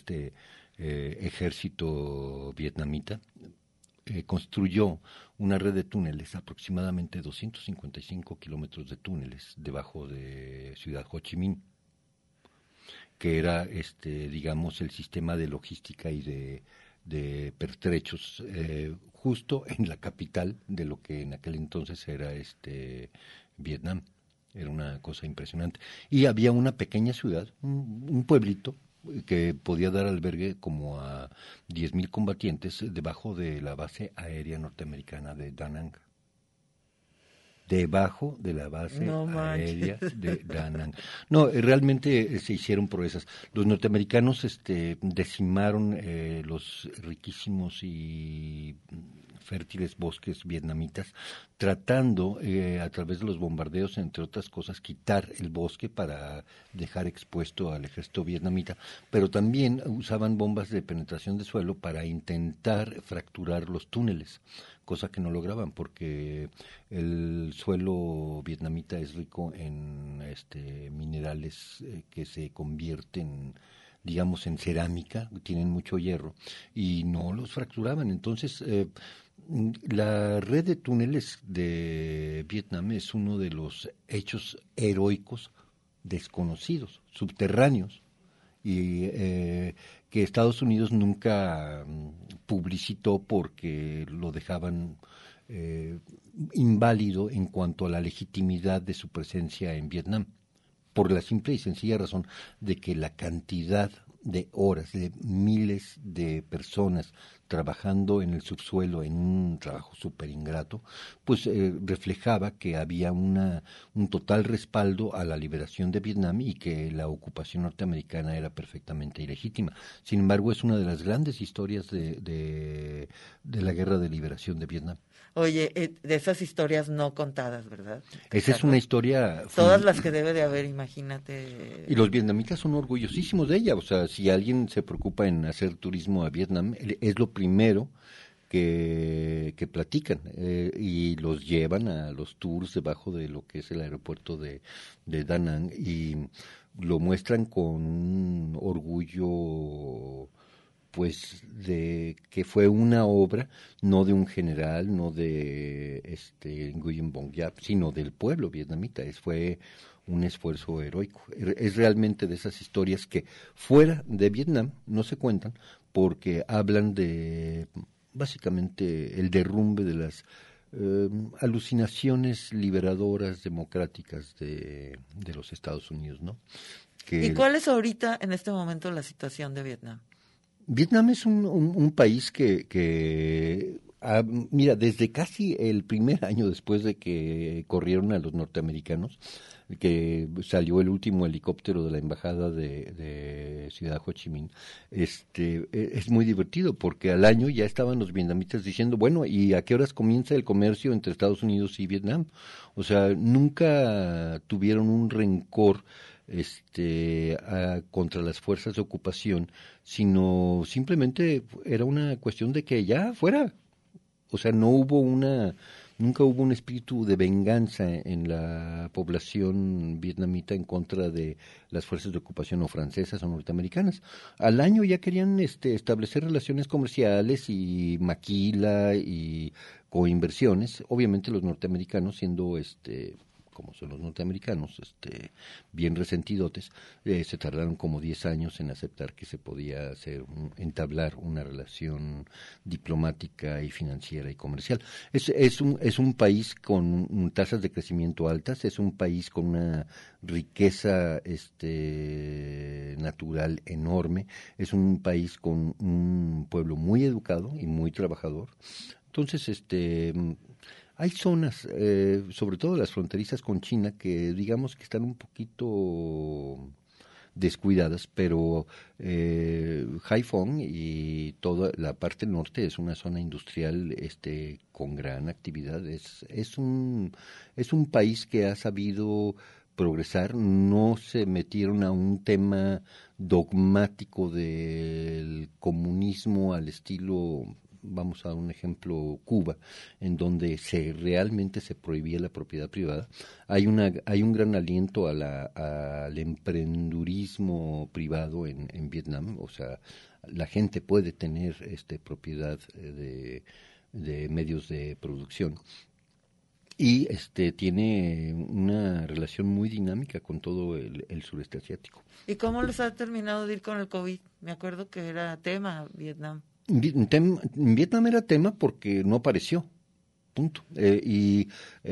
ejército vietnamita construyó una red de túneles, aproximadamente 255 kilómetros de túneles debajo de Ciudad Ho Chi Minh, que era digamos el sistema de logística y de pertrechos justo en la capital de lo que en aquel entonces era Vietnam. Era una cosa impresionante. Y había una pequeña ciudad, un pueblito, que podía dar albergue como a 10,000 combatientes debajo de la base aérea norteamericana de Da Nang. Debajo de la base aérea de Da Nang. No, realmente se hicieron proezas. Los norteamericanos decimaron los riquísimos y fértiles bosques vietnamitas, tratando a través de los bombardeos, entre otras cosas, quitar el bosque para dejar expuesto al ejército vietnamita, pero también usaban bombas de penetración de suelo para intentar fracturar los túneles, cosa que no lograban porque el suelo vietnamita es rico en minerales que se convierten, digamos, en cerámica, tienen mucho hierro y no los fracturaban. Entonces, la red de túneles de Vietnam es uno de los hechos heroicos desconocidos, subterráneos, y que Estados Unidos nunca publicitó porque lo dejaban inválido en cuanto a la legitimidad de su presencia en Vietnam, por la simple y sencilla razón de que la cantidad de horas, de miles de personas trabajando en el subsuelo en un trabajo súper ingrato, pues reflejaba que había un total respaldo a la liberación de Vietnam y que la ocupación norteamericana era perfectamente ilegítima. Sin embargo, es una de las grandes historias de la guerra de liberación de Vietnam. Oye, de esas historias no contadas, ¿verdad? Esa es una historia... Todas las que debe de haber, imagínate. Y los vietnamitas son orgullosísimos de ella. O sea, si alguien se preocupa en hacer turismo a Vietnam, es lo primero que platican. Y los llevan a los tours debajo de lo que es el aeropuerto de Da Nang y lo muestran con un orgullo, pues, de que fue una obra no de un general, no de Nguyen Bong Giap, sino del pueblo vietnamita. Fue un esfuerzo heroico. Es realmente de esas historias que fuera de Vietnam no se cuentan porque hablan de básicamente el derrumbe de las alucinaciones liberadoras democráticas de los Estados Unidos, ¿no? ¿Y cuál es ahorita, en este momento, la situación de Vietnam? Vietnam es un país que mira, desde casi el primer año después de que corrieron a los norteamericanos, que salió el último helicóptero de la embajada de Ciudad Ho Chi Minh, es muy divertido porque al año ya estaban los vietnamitas diciendo, bueno, ¿y a qué horas comienza el comercio entre Estados Unidos y Vietnam? O sea, nunca tuvieron un rencor contra las fuerzas de ocupación, sino simplemente era una cuestión de que ya fuera. O sea, nunca hubo un espíritu de venganza en la población vietnamita en contra de las fuerzas de ocupación o francesas o norteamericanas. Al año ya querían establecer relaciones comerciales y maquila y coinversiones. Obviamente los norteamericanos siendo como son los norteamericanos, bien resentidotes, se tardaron como 10 años en aceptar que se podía entablar una relación diplomática y financiera y comercial. Es un país con tasas de crecimiento altas, es un país con una riqueza natural enorme, es un país con un pueblo muy educado y muy trabajador. Entonces, hay zonas, sobre todo las fronterizas con China, que digamos que están un poquito descuidadas, pero Haiphong y toda la parte norte es una zona industrial con gran actividad. Es un país que ha sabido progresar, no se metieron a un tema dogmático del comunismo al estilo, vamos a dar un ejemplo, Cuba, en donde realmente se prohibía la propiedad privada. Hay un gran aliento al emprendurismo privado en Vietnam, o sea, la gente puede tener propiedad de medios de producción. Y tiene una relación muy dinámica con todo el sureste asiático. ¿Y cómo les ha terminado de ir con el COVID? Me acuerdo que era tema Vietnam. Vietnam era tema porque no apareció, punto. Y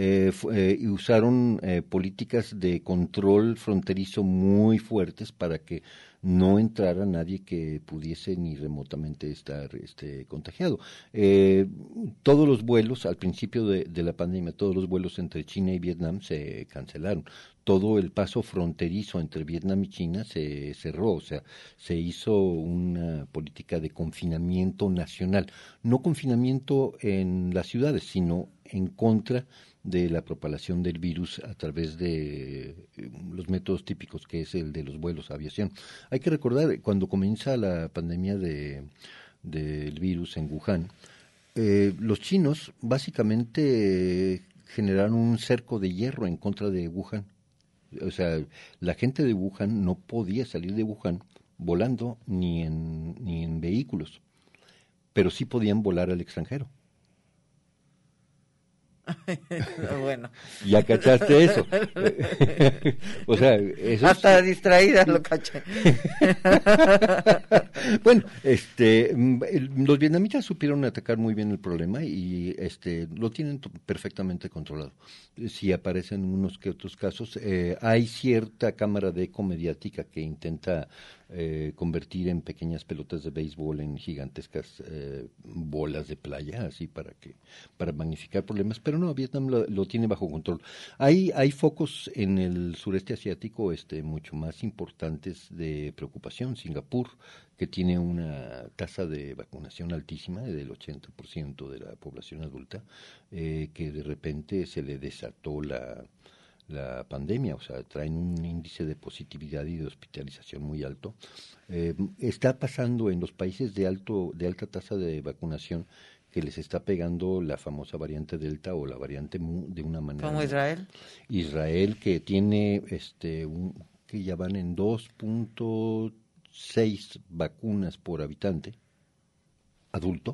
usaron políticas de control fronterizo muy fuertes para que no entrara nadie que pudiese ni remotamente estar contagiado. Todos los vuelos, al principio de la pandemia, todos los vuelos entre China y Vietnam se cancelaron. Todo el paso fronterizo entre Vietnam y China se cerró, o sea, se hizo una política de confinamiento nacional, no confinamiento en las ciudades, sino en contra de la propagación del virus a través de los métodos típicos, que es el de los vuelos, aviación. Hay que recordar, cuando comienza la pandemia del virus en Wuhan, los chinos básicamente generaron un cerco de hierro en contra de Wuhan. O sea, la gente de Wuhan no podía salir de Wuhan volando ni en vehículos, pero sí podían volar al extranjero. Bueno. Ya cachaste eso. O sea, eso hasta distraída lo caché. Bueno, los vietnamitas supieron atacar muy bien el problema y lo tienen perfectamente controlado. Si aparecen unos que otros casos, hay cierta cámara de eco mediática que intenta convertir en pequeñas pelotas de béisbol en gigantescas bolas de playa, así para magnificar problemas, pero No, Vietnam lo tiene bajo control. Hay focos en el sureste asiático mucho más importantes de preocupación. Singapur, que tiene una tasa de vacunación altísima, del 80% de la población adulta, que de repente se le desató la pandemia, o sea, traen un índice de positividad y de hospitalización muy alto. Está pasando en los países de alta tasa de vacunación que les está pegando la famosa variante Delta o la variante Mu de una manera. ¿Como Israel? Israel, que tiene que ya van en 2.6 vacunas por habitante adultos,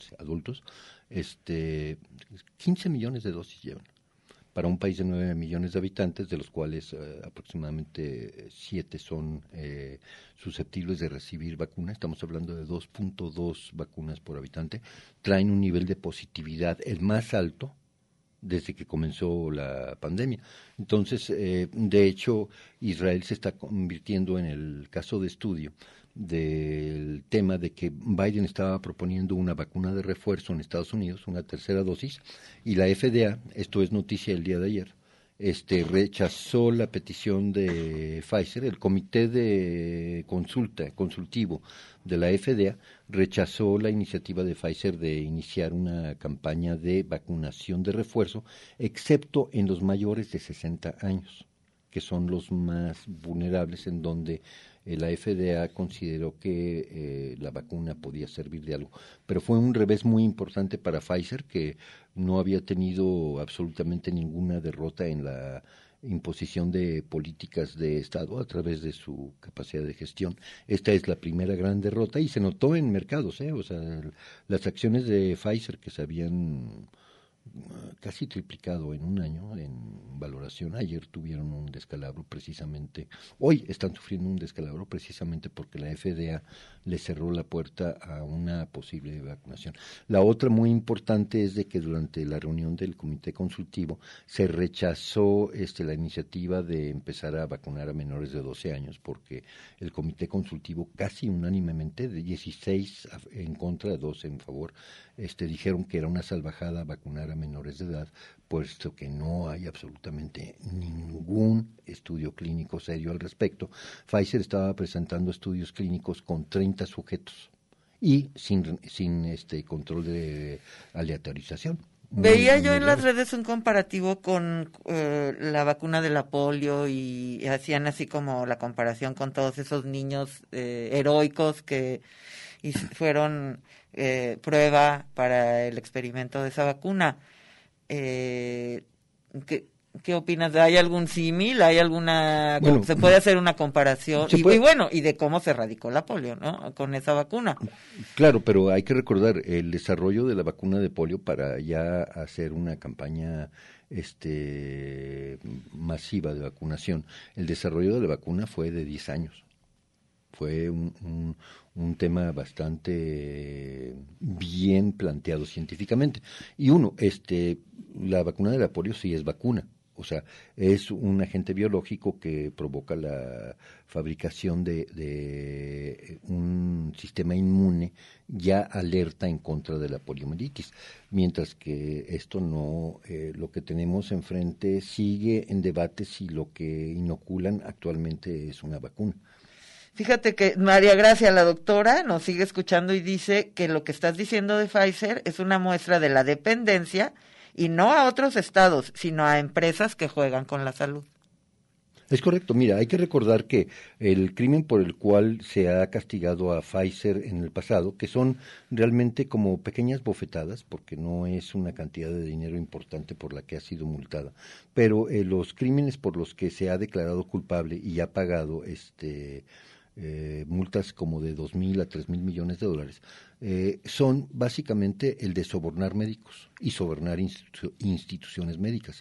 15 millones de dosis llevan para un país de 9 millones de habitantes, de los cuales aproximadamente 7 son susceptibles de recibir vacuna. Estamos hablando de 2.2 vacunas por habitante. Traen un nivel de positividad el más alto desde que comenzó la pandemia. Entonces, de hecho, Israel se está convirtiendo en el caso de estudio del tema de que Biden estaba proponiendo una vacuna de refuerzo en Estados Unidos, una tercera dosis, y la FDA, esto es noticia el día de ayer, rechazó la petición de Pfizer. El comité de consultivo de la FDA rechazó la iniciativa de Pfizer de iniciar una campaña de vacunación de refuerzo, excepto en los mayores de 60 años, que son los más vulnerables, en donde la FDA consideró que la vacuna podía servir de algo. Pero fue un revés muy importante para Pfizer, que no había tenido absolutamente ninguna derrota en la imposición de políticas de Estado a través de su capacidad de gestión. Esta es la primera gran derrota y se notó en mercados, o sea, las acciones de Pfizer, que se habían casi triplicado en un año en valoración, ayer tuvieron un descalabro precisamente, hoy están sufriendo un descalabro precisamente porque la FDA le cerró la puerta a una posible vacunación. La otra muy importante es de que durante la reunión del comité consultivo se rechazó la iniciativa de empezar a vacunar a menores de 12 años, porque el comité consultivo casi unánimemente, de 16 en contra, 12 en favor, dijeron que era una salvajada vacunar a menores de edad, puesto que no hay absolutamente ningún estudio clínico serio al respecto. Pfizer estaba presentando estudios clínicos con 30 sujetos y sin control de aleatorización. Veía yo en las redes un comparativo con la vacuna de la polio, y hacían así como la comparación con todos esos niños heroicos que fueron prueba para el experimento de esa vacuna. ¿Qué opinas? ¿Hay algún símil? ¿Hay alguna? Bueno, ¿se puede hacer una comparación? Y de cómo se erradicó la polio, ¿no? Con esa vacuna. Claro, pero hay que recordar el desarrollo de la vacuna de polio para ya hacer una campaña masiva de vacunación. El desarrollo de la vacuna fue de 10 años. Fue un tema bastante bien planteado científicamente. Y la vacuna de la polio sí es vacuna. O sea, es un agente biológico que provoca la fabricación de un sistema inmune ya alerta en contra de la poliomielitis. Mientras que esto no, lo que tenemos enfrente sigue en debate si lo que inoculan actualmente es una vacuna. Fíjate que María Gracia, la doctora, nos sigue escuchando y dice que lo que estás diciendo de Pfizer es una muestra de la dependencia, y no a otros estados, sino a empresas que juegan con la salud. Es correcto. Mira, hay que recordar que el crimen por el cual se ha castigado a Pfizer en el pasado, que son realmente como pequeñas bofetadas, porque no es una cantidad de dinero importante por la que ha sido multada, pero los crímenes por los que se ha declarado culpable y ha pagado multas como de 2.000 a 3.000 millones de dólares, son básicamente el de sobornar médicos y sobornar instituciones médicas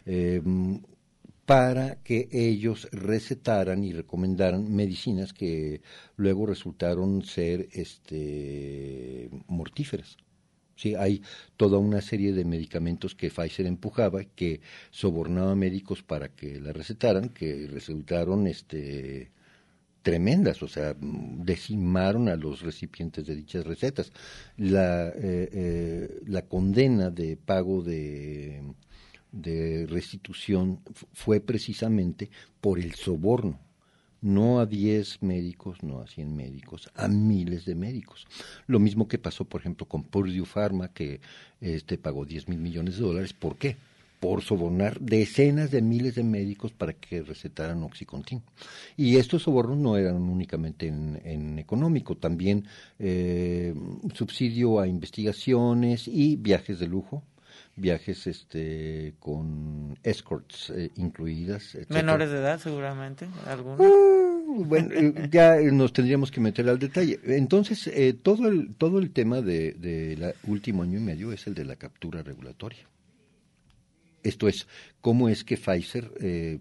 para que ellos recetaran y recomendaran medicinas que luego resultaron ser mortíferas. Sí, hay toda una serie de medicamentos que Pfizer empujaba, que sobornaba médicos para que la recetaran, que resultaron tremendas, o sea, decimaron a los recipientes de dichas recetas. La condena de pago de restitución fue precisamente por el soborno, no a 10 médicos, no a 100 médicos, a miles de médicos. Lo mismo que pasó, por ejemplo, con Purdue Pharma, que pagó $10,000 millones. ¿Por qué? Por sobornar decenas de miles de médicos para que recetaran OxyContin. Y estos sobornos no eran únicamente en económico, también subsidio a investigaciones y viajes de lujo, viajes con escorts incluidas, etc. Menores de edad, seguramente, algunos. Bueno, ya nos tendríamos que meter al detalle. Entonces, todo el tema del último año y medio es el de la captura regulatoria. Esto es, cómo es que Pfizer,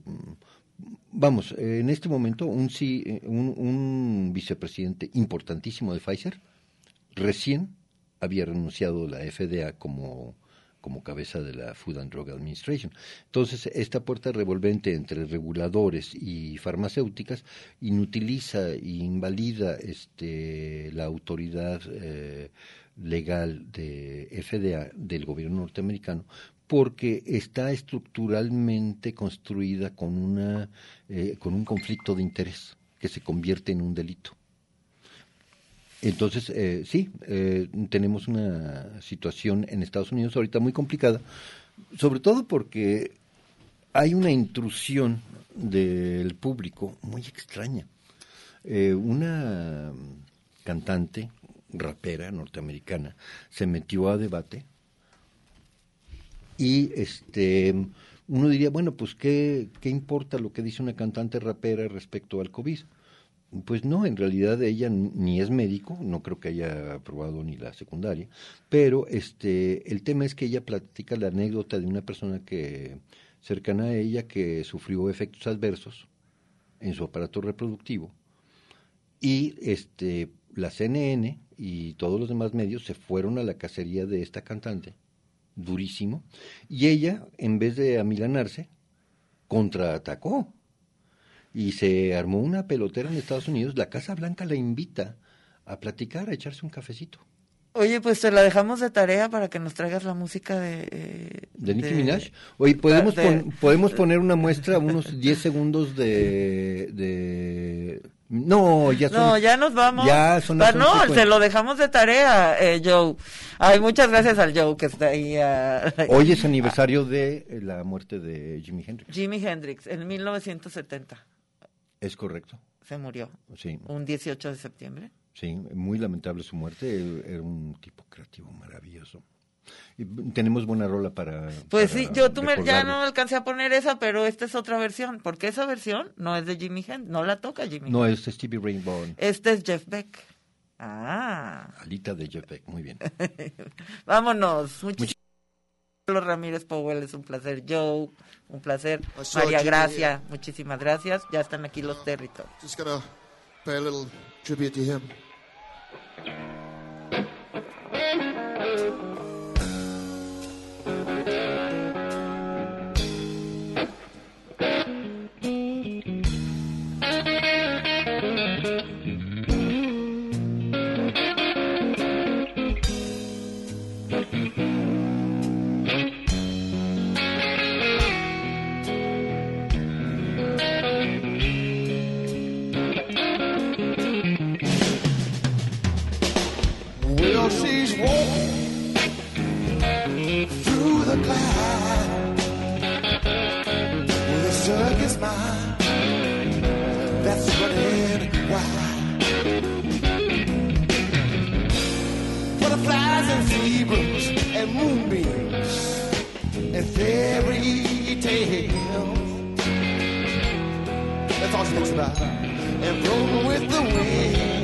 en este momento un vicepresidente importantísimo de Pfizer recién había renunciado a la FDA como cabeza de la Food and Drug Administration. Entonces, esta puerta revolvente entre reguladores y farmacéuticas inutiliza e invalida la autoridad legal de FDA del gobierno norteamericano, porque está estructuralmente construida con un conflicto de interés que se convierte en un delito. Entonces, tenemos una situación en Estados Unidos ahorita muy complicada, sobre todo porque hay una intrusión del público muy extraña. Una cantante, rapera norteamericana, se metió a debate y uno diría, bueno, pues ¿qué importa lo que dice una cantante rapera respecto al COVID? Pues no, en realidad ella ni es médico, no creo que haya aprobado ni la secundaria, pero el tema es que ella platica la anécdota de una persona cercana a ella que sufrió efectos adversos en su aparato reproductivo y la CNN y todos los demás medios se fueron a la cacería de esta cantante, durísimo, y ella, en vez de amilanarse, contraatacó. Y se armó una pelotera en Estados Unidos. La Casa Blanca la invita a platicar, a echarse un cafecito. Oye, pues te la dejamos de tarea para que nos traigas la música de Nicki Minaj. Oye, podemos poner una muestra, unos 10 segundos de... No, ya nos vamos. Ya son las 11:50. Se lo dejamos de tarea, Joe. Ay, muchas gracias al Joe que está ahí. Hoy es aniversario de la muerte de Jimi Hendrix. Jimi Hendrix, en 1970. Es correcto. Se murió. Sí. Un 18 de septiembre. Sí, muy lamentable su muerte. Él era un tipo creativo maravilloso. Y tenemos buena rola para... Pues sí, ya no alcancé a poner esa, pero esta es otra versión, porque esa versión no es de Jimi Hendrix, no la toca Jimi Hendrix. No, es Stevie Ray Vaughan. Este es Jeff Beck. Alita de Jeff Beck, muy bien. Vámonos. Carlos Ramírez Powell, es un placer. Joe, un placer. María Gracia, muchísimas gracias. Ya están aquí los territorios. Just gonna pay a little tribute to him. She's walking through the cloud with a circus smile that's running wild. Butterflies and zebras and moonbeams and fairy tales. That's all she thinks about. And blowing with the wind.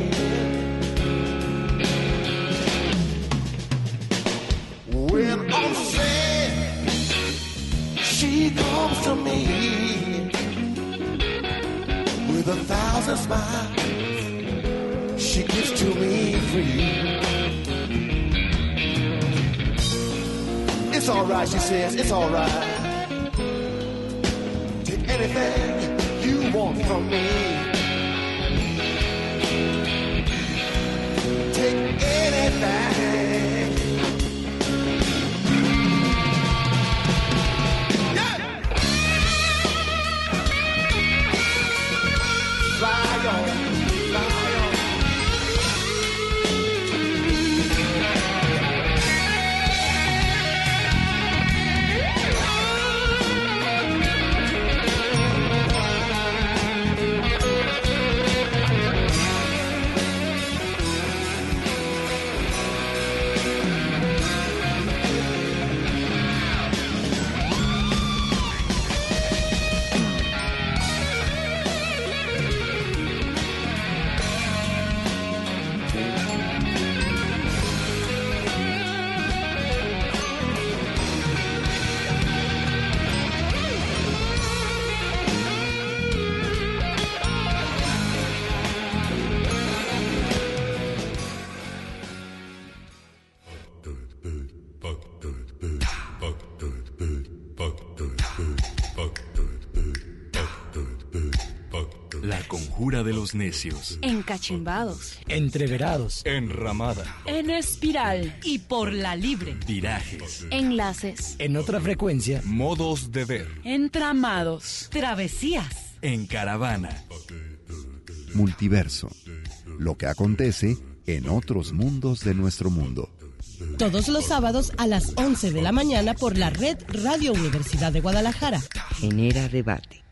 When all said, she comes to me with 1,000 smiles. She gives to me free. It's alright, she says, it's alright. Take anything you want from me. La conjura de los necios. Encachimbados. Entreverados. Enramada. En espiral. Y por la libre. Virajes. Enlaces. En otra frecuencia. Modos de ver. Entramados. Travesías. En caravana. Multiverso. Lo que acontece en otros mundos de nuestro mundo. Todos los sábados a las 11 de la mañana por la red Radio Universidad de Guadalajara. Genera debate.